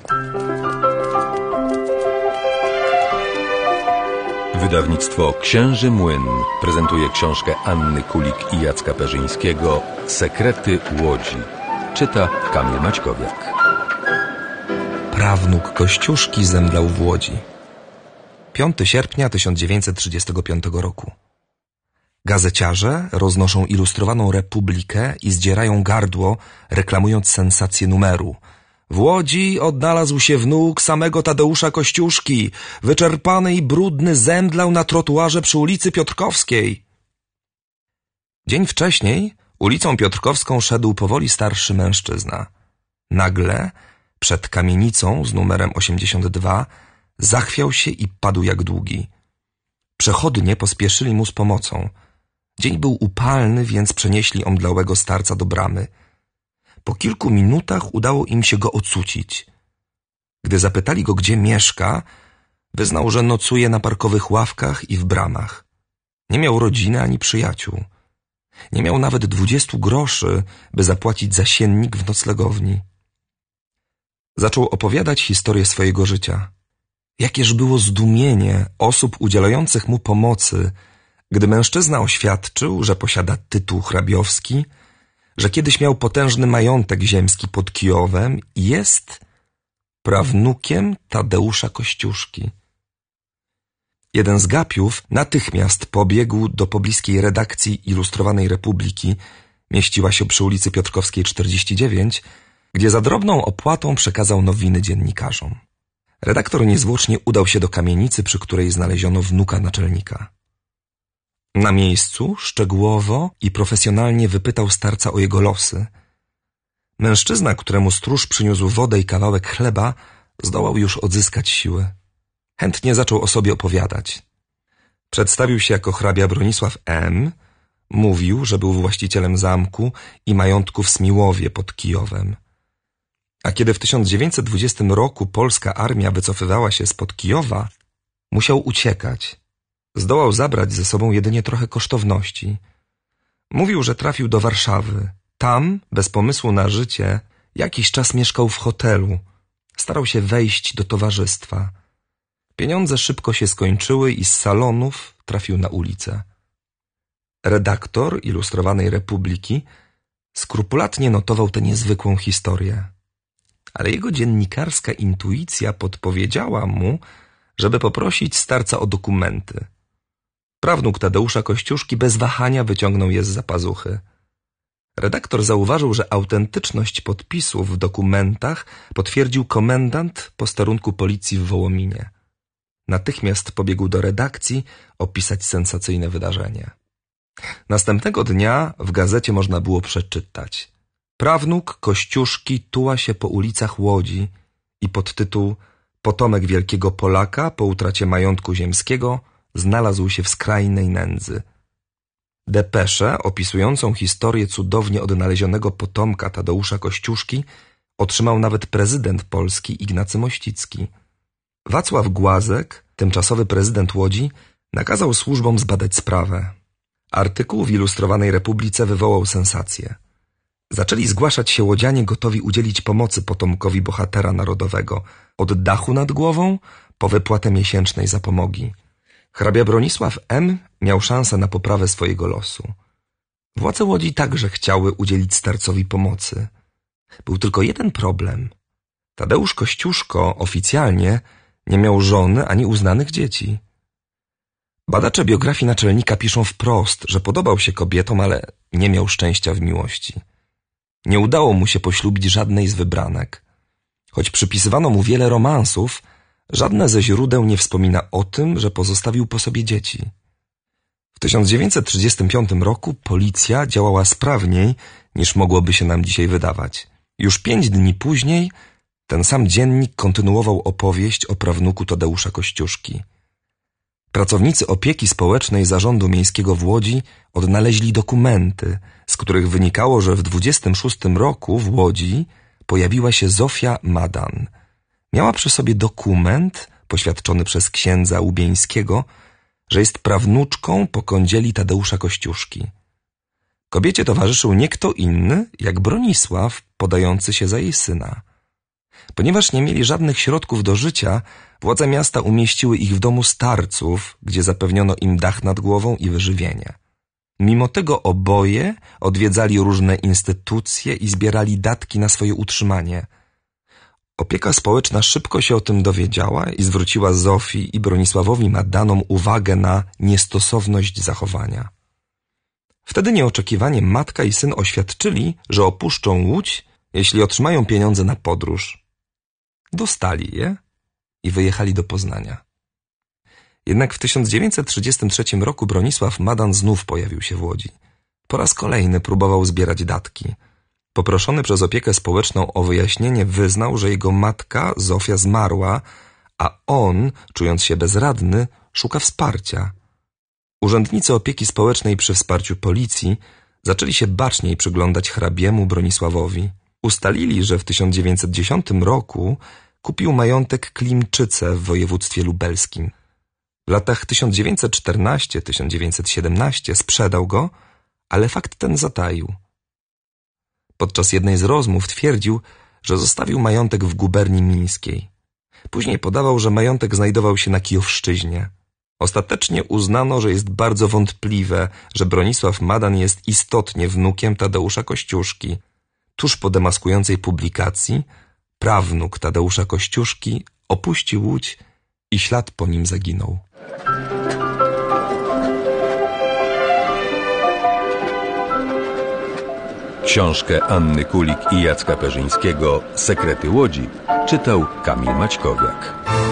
Wydawnictwo Księży Młyn prezentuje książkę Anny Kulik i Jacka Perzyńskiego Sekrety Łodzi. Czyta Kamil Maćkowiak. Prawnuk Kościuszki zemdlał w Łodzi. 5 sierpnia 1935 roku. Gazeciarze roznoszą ilustrowaną Republikę i zdzierają gardło, reklamując sensację numeru. W Łodzi odnalazł się wnuk samego Tadeusza Kościuszki. Wyczerpany i brudny zemdlał na trotuarze przy ulicy Piotrkowskiej. Dzień wcześniej ulicą Piotrkowską szedł powoli starszy mężczyzna. Nagle przed kamienicą z numerem 82 zachwiał się i padł jak długi. Przechodnie pospieszyli mu z pomocą. Dzień był upalny, więc przenieśli omdlałego starca do bramy. Po kilku minutach udało im się go ocucić. Gdy zapytali go, gdzie mieszka, wyznał, że nocuje na parkowych ławkach i w bramach. Nie miał rodziny ani przyjaciół. Nie miał nawet 20 groszy, by zapłacić za siennik w noclegowni. Zaczął opowiadać historię swojego życia. Jakież było zdumienie osób udzielających mu pomocy, gdy mężczyzna oświadczył, że posiada tytuł hrabiowski, że kiedyś miał potężny majątek ziemski pod Kijowem i jest prawnukiem Tadeusza Kościuszki. Jeden z gapiów natychmiast pobiegł do pobliskiej redakcji Ilustrowanej Republiki, mieściła się przy ulicy Piotrkowskiej 49, gdzie za drobną opłatą przekazał nowiny dziennikarzom. Redaktor niezwłocznie udał się do kamienicy, przy której znaleziono wnuka naczelnika. Na miejscu szczegółowo i profesjonalnie wypytał starca o jego losy. Mężczyzna, któremu stróż przyniósł wodę i kawałek chleba, zdołał już odzyskać siły. Chętnie zaczął o sobie opowiadać. Przedstawił się jako hrabia Bronisław M., mówił, że był właścicielem zamku i majątku w Smiłowie pod Kijowem. A kiedy w 1920 roku polska armia wycofywała się spod Kijowa, musiał uciekać. Zdołał zabrać ze sobą jedynie trochę kosztowności. Mówił, że trafił do Warszawy. Tam, bez pomysłu na życie, jakiś czas mieszkał w hotelu. Starał się wejść do towarzystwa. Pieniądze szybko się skończyły i z salonów trafił na ulicę. Redaktor Ilustrowanej Republiki skrupulatnie notował tę niezwykłą historię. Ale jego dziennikarska intuicja podpowiedziała mu, żeby poprosić starca o dokumenty. Prawnuk Tadeusza Kościuszki bez wahania wyciągnął je zza pazuchy. Redaktor zauważył, że autentyczność podpisów w dokumentach potwierdził komendant posterunku policji w Wołominie. Natychmiast pobiegł do redakcji opisać sensacyjne wydarzenie. Następnego dnia w gazecie można było przeczytać: prawnuk Kościuszki tuła się po ulicach Łodzi i podtytuł Potomek wielkiego Polaka po utracie majątku ziemskiego znalazł się w skrajnej nędzy. Depeszę opisującą historię cudownie odnalezionego potomka Tadeusza Kościuszki otrzymał nawet prezydent Polski Ignacy Mościcki. Wacław Głazek, tymczasowy prezydent Łodzi, nakazał służbom zbadać sprawę. Artykuł w Ilustrowanej Republice wywołał sensację. Zaczęli zgłaszać się łodzianie gotowi udzielić pomocy potomkowi bohatera narodowego, od dachu nad głową po wypłatę miesięcznej zapomogi. Hrabia Bronisław M. miał szansę na poprawę swojego losu. Władze Łodzi także chciały udzielić starcowi pomocy. Był tylko jeden problem. Tadeusz Kościuszko oficjalnie nie miał żony ani uznanych dzieci. Badacze biografii naczelnika piszą wprost, że podobał się kobietom, ale nie miał szczęścia w miłości. Nie udało mu się poślubić żadnej z wybranek. Choć przypisywano mu wiele romansów, żadne ze źródeł nie wspomina o tym, że pozostawił po sobie dzieci. W 1935 roku policja działała sprawniej, niż mogłoby się nam dzisiaj wydawać. Już 5 dni później ten sam dziennik kontynuował opowieść o prawnuku Tadeusza Kościuszki. Pracownicy opieki społecznej Zarządu Miejskiego w Łodzi odnaleźli dokumenty, z których wynikało, że w 26 roku w Łodzi pojawiła się Zofia Madan. Miała przy sobie dokument poświadczony przez księdza Łubieńskiego, że jest prawnuczką po kądzieli Tadeusza Kościuszki. Kobiecie towarzyszył nie kto inny, jak Bronisław, podający się za jej syna. Ponieważ nie mieli żadnych środków do życia, władze miasta umieściły ich w domu starców, gdzie zapewniono im dach nad głową i wyżywienie. Mimo tego oboje odwiedzali różne instytucje i zbierali datki na swoje utrzymanie. Opieka społeczna szybko się o tym dowiedziała i zwróciła Zofii i Bronisławowi Madanom uwagę na niestosowność zachowania. Wtedy nieoczekiwanie matka i syn oświadczyli, że opuszczą Łódź, jeśli otrzymają pieniądze na podróż. Dostali je i wyjechali do Poznania. Jednak w 1933 roku Bronisław Madan znów pojawił się w Łodzi. Po raz kolejny próbował zbierać datki. Poproszony przez opiekę społeczną o wyjaśnienie wyznał, że jego matka Zofia zmarła, a on, czując się bezradny, szuka wsparcia. Urzędnicy opieki społecznej przy wsparciu policji zaczęli się baczniej przyglądać hrabiemu Bronisławowi. Ustalili, że w 1910 roku kupił majątek Klimczyce w województwie lubelskim. W latach 1914-1917 sprzedał go, ale fakt ten zataił. Podczas jednej z rozmów twierdził, że zostawił majątek w guberni mińskiej. Później podawał, że majątek znajdował się na Kijowszczyźnie. Ostatecznie uznano, że jest bardzo wątpliwe, że Bronisław Madan jest istotnie wnukiem Tadeusza Kościuszki. Tuż po demaskującej publikacji prawnuk Tadeusza Kościuszki opuścił Łódź i ślad po nim zaginął. Książkę Anny Kulik i Jacka Perzyńskiego „Sekrety Łodzi” czytał Kamil Maćkowiak.